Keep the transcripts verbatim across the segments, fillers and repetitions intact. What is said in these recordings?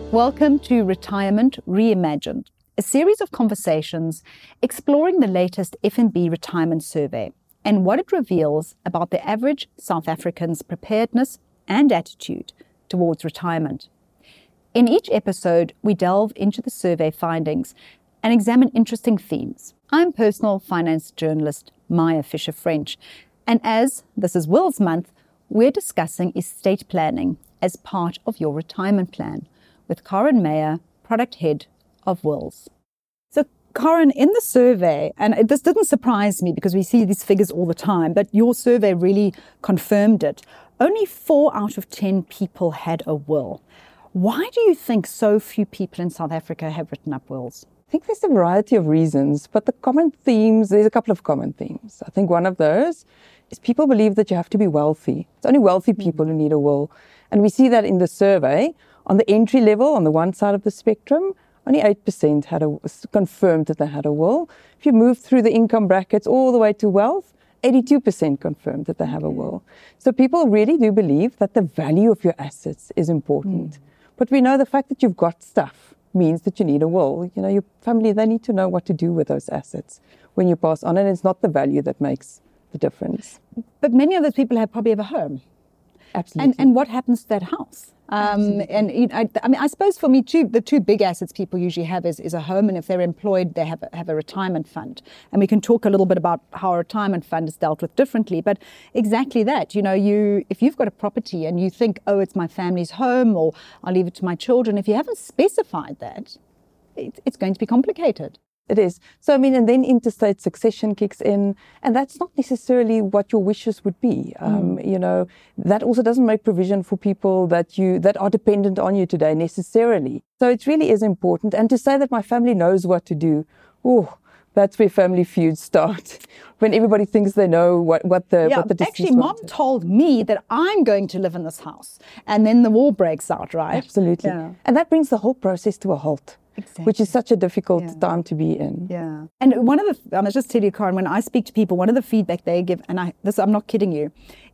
Welcome to Retirement Reimagined, a series of conversations exploring the latest F N B retirement survey and what it reveals about the average South African's preparedness and attitude towards retirement. In each episode, we delve into the survey findings and examine interesting themes. I'm personal finance journalist Maya Fisher-French, and as this is Wills Month, we're discussing estate planning as part of your retirement plan with Karen Meyer, product head of Wills. So Karen, in the survey, and this didn't surprise me because we see these figures all the time, but your survey really confirmed it. Only four out of ten people had a will. Why do you think so few people in South Africa have written up wills? I think there's a variety of reasons, but the common themes, there's a couple of common themes. I think one of those is people believe that you have to be wealthy. It's only wealthy people who need a will. And we see that in the survey. On the entry level, on the one side of the spectrum, only eight percent had a, confirmed that they had a will. If you move through the income brackets all the way to wealth, eighty-two percent confirmed that they have a will. So people really do believe that the value of your assets is important. Mm. But we know the fact that you've got stuff means that you need a will. You know, your family, they need to know what to do with those assets when you pass on, and it's not the value that makes the difference. But many of those people have probably have a home. Absolutely. And, and what happens to that house? Um, and you know, I, I mean, I suppose for me too, the two big assets people usually have is, is a home, and if they're employed, they have a, have a retirement fund. And we can talk a little bit about how a retirement fund is dealt with differently. But exactly that, you know, you if you've got a property and you think, oh, it's my family's home, or I'll leave it to my children, if you haven't specified that, it, it's going to be complicated. It is. So, I mean, and then interstate succession kicks in, and that's not necessarily what your wishes would be. Um, mm. You know, that also doesn't make provision for people that you that are dependent on you today necessarily. So it really is important. And to say that my family knows what to do, oh, that's where family feuds start. When everybody thinks they know what, what the yeah, what the distance actually, Mom told me that I'm going to live in this house, and then the war breaks out, right? Absolutely. Yeah. And that brings the whole process to a halt. Exactly. Which is such a difficult yeah. time to be in. Yeah. And one of the, I must just tell you, Karen, when I speak to people, one of the feedback they give, and I, this, I'm not kidding you,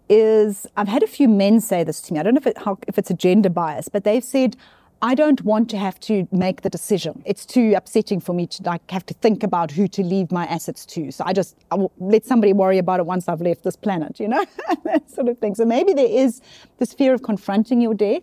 is I've had a few men say this to me. I don't know if, it, how, if it's a gender bias, but they've said, I don't want to have to make the decision. It's too upsetting for me to like have to think about who to leave my assets to. So I just I will let somebody worry about it once I've left this planet, you know, that sort of thing. So maybe there is this fear of confronting your death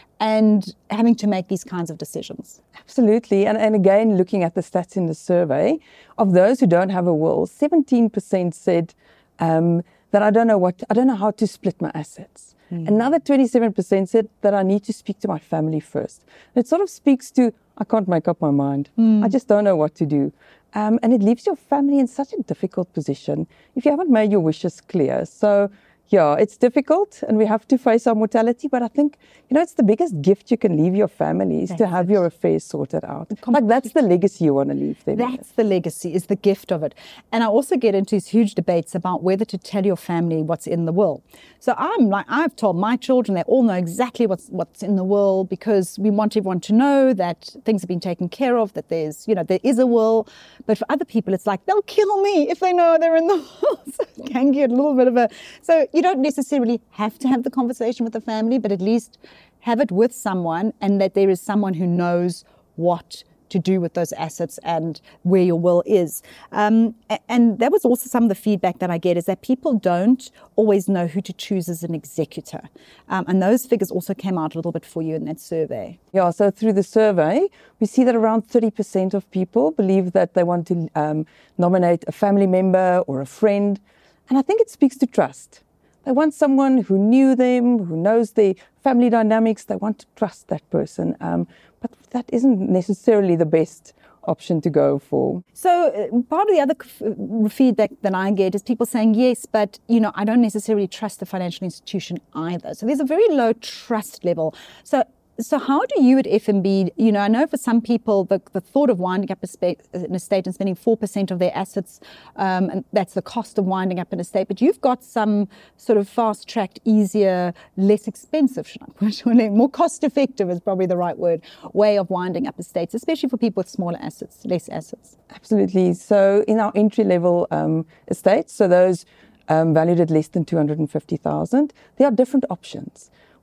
and having to make these kinds of decisions. Absolutely. And, and again, looking at the stats in the survey, of those who don't have a will, seventeen percent said um, that I don't know what, I don't know how to split my assets. Mm. Another twenty-seven percent said that I need to speak to my family first. And it sort of speaks to, I can't make up my mind. Mm. I just don't know what to do. Um, and it leaves your family in such a difficult position if you haven't made your wishes clear. So yeah, it's difficult and we have to face our mortality, but I think, you know, it's the biggest gift you can leave your family is that's to have it. Your affairs sorted out. Like that's the legacy you want to leave them. That's the legacy, is the gift of it. And I also get into these huge debates about whether to tell your family what's in the will. So I'm like, I've told my children, they all know exactly what's what's in the will because we want everyone to know that things have been taken care of, that there's, you know, there is a will. But for other people, it's like, they'll kill me if they know they're in the will. So it can get a little bit of a, so you don't necessarily have to have the conversation with the family, but at least have it with someone and that there is someone who knows what to do with those assets and where your will is. Um, and that was also some of the feedback that I get is that people don't always know who to choose as an executor. Um, and those figures also came out a little bit for you in that survey. Yeah, so through the survey, we see that around thirty percent of people believe that they want to um, nominate a family member or a friend. And I think it speaks to trust. They want someone who knew them, who knows their family dynamics. They want to trust that person. Um, but that isn't necessarily the best option to go for. So uh, part of the other f- feedback that I get is people saying, yes, but, you know, I don't necessarily trust the financial institution either. So there's a very low trust level. So So how do you at F N B, you know, I know for some people the, the thought of winding up an estate and spending four percent of their assets, um, and that's the cost of winding up an estate, but you've got some sort of fast-tracked, easier, less expensive, more cost-effective is probably the right word, way of winding up estates, especially for people with smaller assets, less assets. Absolutely. So in our entry-level um, estates, so those um, valued at less than two hundred fifty thousand, there are different options.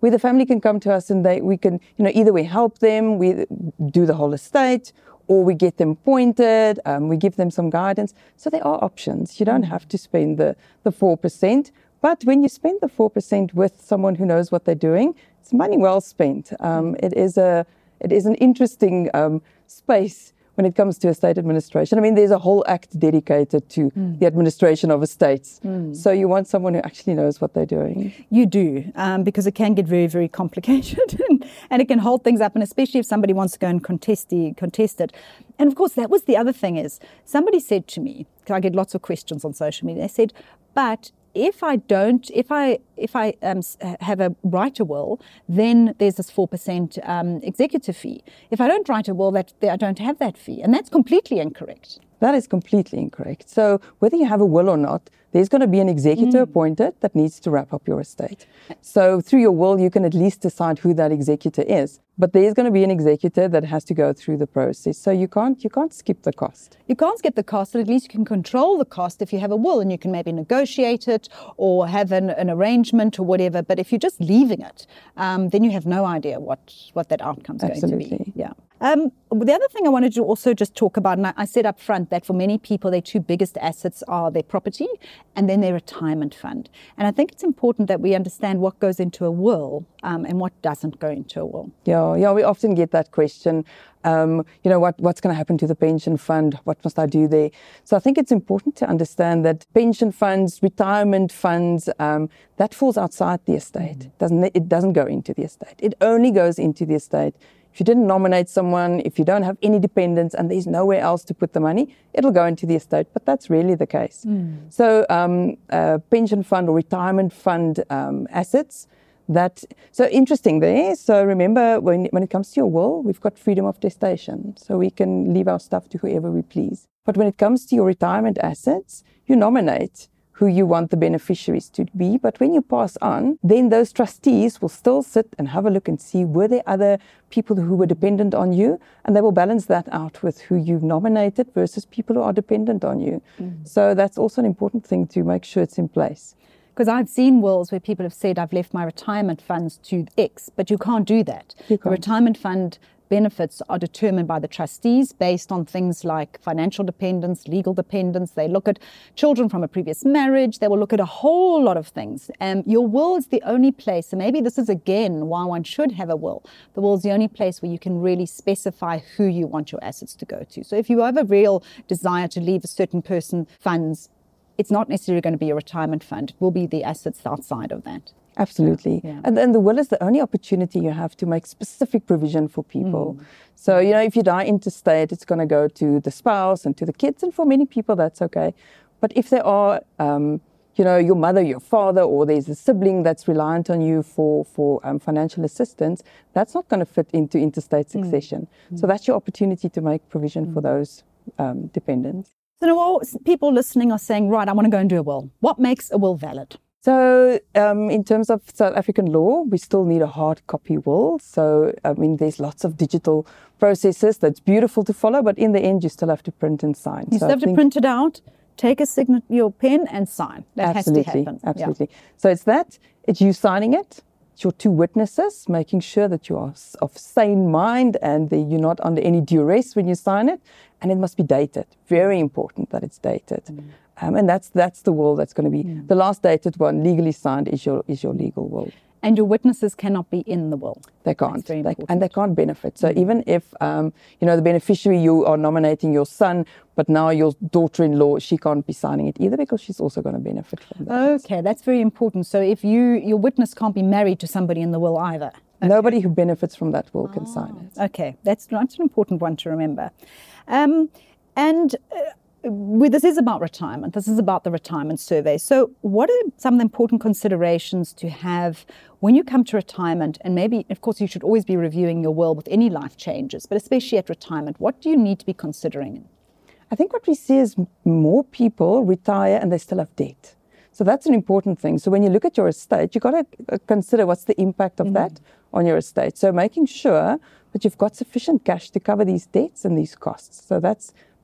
where the family can come to us and they we can, you know, either we help them, we do the whole estate, or we get them appointed, um, we give them some guidance. So there are options. You don't have to spend the, the four percent. But when you spend the four percent with someone who knows what they're doing, it's money well spent. Um, it is a it is an interesting um, space when it comes to estate administration. I mean, there's a whole act dedicated to mm. the administration of estates. Mm. So you want someone who actually knows what they're doing. You do, um, because it can get very, very complicated and, and it can hold things up, and especially if somebody wants to go and contest, the, contest it. And of course, that was the other thing is, somebody said to me, because I get lots of questions on social media, they said, but if I don't, if I if I um, have a write a will, then there's this four percent um, executive fee. If I don't write a will, that I don't have that fee, and that's completely incorrect. That is completely incorrect. So whether you have a will or not, there's going to be an executor mm. appointed that needs to wrap up your estate. So through your will, you can at least decide who that executor is. But there's going to be an executor that has to go through the process. So you can't you can't skip the cost. You can't skip the cost, but at least you can control the cost if you have a will, and you can maybe negotiate it or have an, an arrangement or whatever. But if you're just leaving it, um, then you have no idea what, what that outcome's Absolutely. going to be. Yeah. Um, the other thing I wanted to also just talk about, and I, I said up front that for many people, their two biggest assets are their property and then their retirement fund. And I think it's important that we understand what goes into a will um, and what doesn't go into a will. Yeah, yeah, we often get that question. Um, you know, what, what's going to happen to the pension fund? What must I do there? So I think it's important to understand that pension funds, retirement funds, um, that falls outside the estate. Mm-hmm. Doesn't it doesn't go into the estate. It only goes into the estate if you didn't nominate someone, if you don't have any dependents and there's nowhere else to put the money, it'll go into the estate. But that's really the case. Mm. So um, uh, pension fund or retirement fund um, assets, that so interesting there. So remember, when when it comes to your will, we've got freedom of testation. So we can leave our stuff to whoever we please. But when it comes to your retirement assets, you nominate who you want the beneficiaries to be. But when you pass on, then those trustees will still sit and have a look and see, were there other people who were dependent on you? And they will balance that out with who you've nominated versus people who are dependent on you. Mm. So that's also an important thing to make sure it's in place. Because I've seen wills where people have said, I've left my retirement funds to X, but you can't do that. You can't. The retirement fund benefits are determined by the trustees based on things like financial dependence, legal dependence. They look at children from a previous marriage. They will look at a whole lot of things. And your will is the only place, and maybe this is again why one should have a will. The will is the only place where you can really specify who you want your assets to go to. So if you have a real desire to leave a certain person funds, it's not necessarily going to be a retirement fund. It will be the assets outside of that. Absolutely. Yeah. And, and the will is the only opportunity you have to make specific provision for people. Mm. So, you know, if you die interstate, it's going to go to the spouse and to the kids. And for many people, that's okay. But if there are, um, you know, your mother, your father, or there's a sibling that's reliant on you for, for um, financial assistance, that's not going to fit into interstate succession. Mm. So that's your opportunity to make provision mm. for those um, dependents. So now all people listening are saying, right, I want to go and do a will. What makes a will valid? So um, in terms of South African law, we still need a hard copy will. So, I mean, there's lots of digital processes that's beautiful to follow, but in the end, you still have to print and sign. You so still have to print it out, take a signature, your pen and sign. That absolutely, has to happen. Absolutely. Yeah. So it's that, it's you signing it, it's your two witnesses, making sure that you are of sane mind and that you're not under any duress when you sign it. And it must be dated. Very important that it's dated. Mm. Um, and that's that's the will that's going to be mm. the last dated one, legally signed, is your is your legal will. And your witnesses cannot be in the will. They can't, they, and they can't benefit. So mm. even if um, you know the beneficiary, you are nominating your son, but now your daughter-in-law, she can't be signing it either because she's also going to benefit from that. Okay, that's very important. So if you your witness can't be married to somebody in the will either. Okay. Nobody who benefits from that will oh, can sign it. Okay, that's that's an important one to remember. Um, and. Uh, Well, this is about retirement. This is about the retirement survey. So what are some of the important considerations to have when you come to retirement? And maybe, of course, you should always be reviewing your will with any life changes, but especially at retirement, what do you need to be considering? I think what we see is more people retire and they still have debt. So that's an important thing. So when you look at your estate, you've got to consider what's the impact of mm. that on your estate. So making sure that you've got sufficient cash to cover these debts and these costs. So that's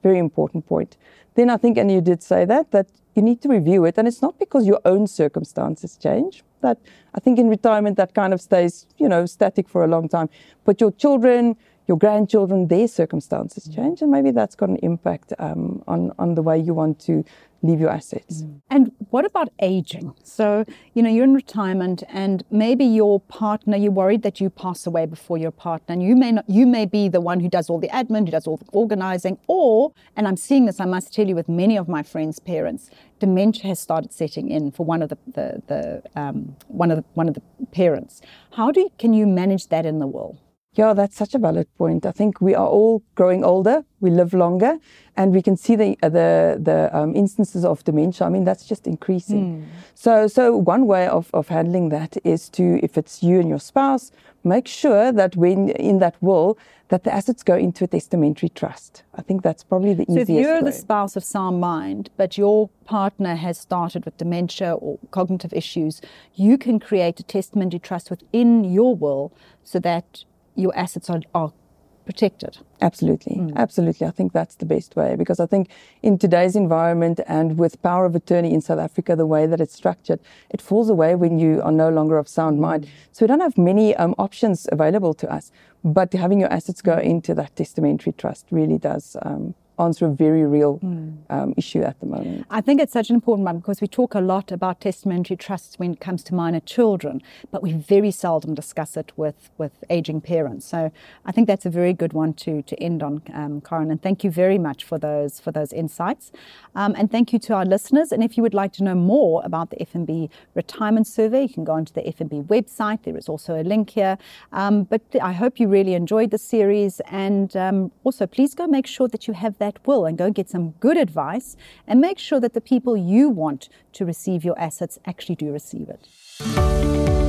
very important point. Then I think, and you did say that, that you need to review it. And it's not because your own circumstances change. That I think in retirement that kind of stays, you know, static for a long time. But your children, your grandchildren, their circumstances change. And maybe that's got an impact um, on, on the way you want to leave your assets. Mm. And what about aging? So, you know, you're in retirement and maybe your partner, you're worried that you pass away before your partner, and you may not, you may be the one who does all the admin, who does all the organizing, or, and I'm seeing this, I must tell you, with many of my friends' parents, dementia has started setting in for one of the, the, the um, one of the, one of the parents. How do you, can you manage that in the will? Yeah, that's such a valid point. I think we are all growing older, we live longer, and we can see the uh, the, the um, instances of dementia. I mean, that's just increasing. Mm. So so one way of, of handling that is to, if it's you and your spouse, make sure that when in that will, that the assets go into a testamentary trust. I think that's probably the easiest way. So if you're way. the spouse of sound mind, but your partner has started with dementia or cognitive issues, you can create a testamentary trust within your will so that your assets are, are protected. Absolutely. Mm. Absolutely. I think that's the best way, because I think in today's environment and with power of attorney in South Africa, the way that it's structured, it falls away when you are no longer of sound mind. So we don't have many um, options available to us, but having your assets go into that testamentary trust really does um, answer a very real mm. um, issue at the moment. I think it's such an important one, because we talk a lot about testamentary trusts when it comes to minor children, but we very seldom discuss it with, with aging parents. So I think that's a very good one to, to end on, um, Karen, and thank you very much for those for those insights. Um, and thank you to our listeners. And if you would like to know more about the F N B Retirement Survey, you can go onto the F N B website. There is also a link here. Um, but I hope you really enjoyed the series, and um, also please go make sure that you have that will and go get some good advice, and make sure that the people you want to receive your assets actually do receive it.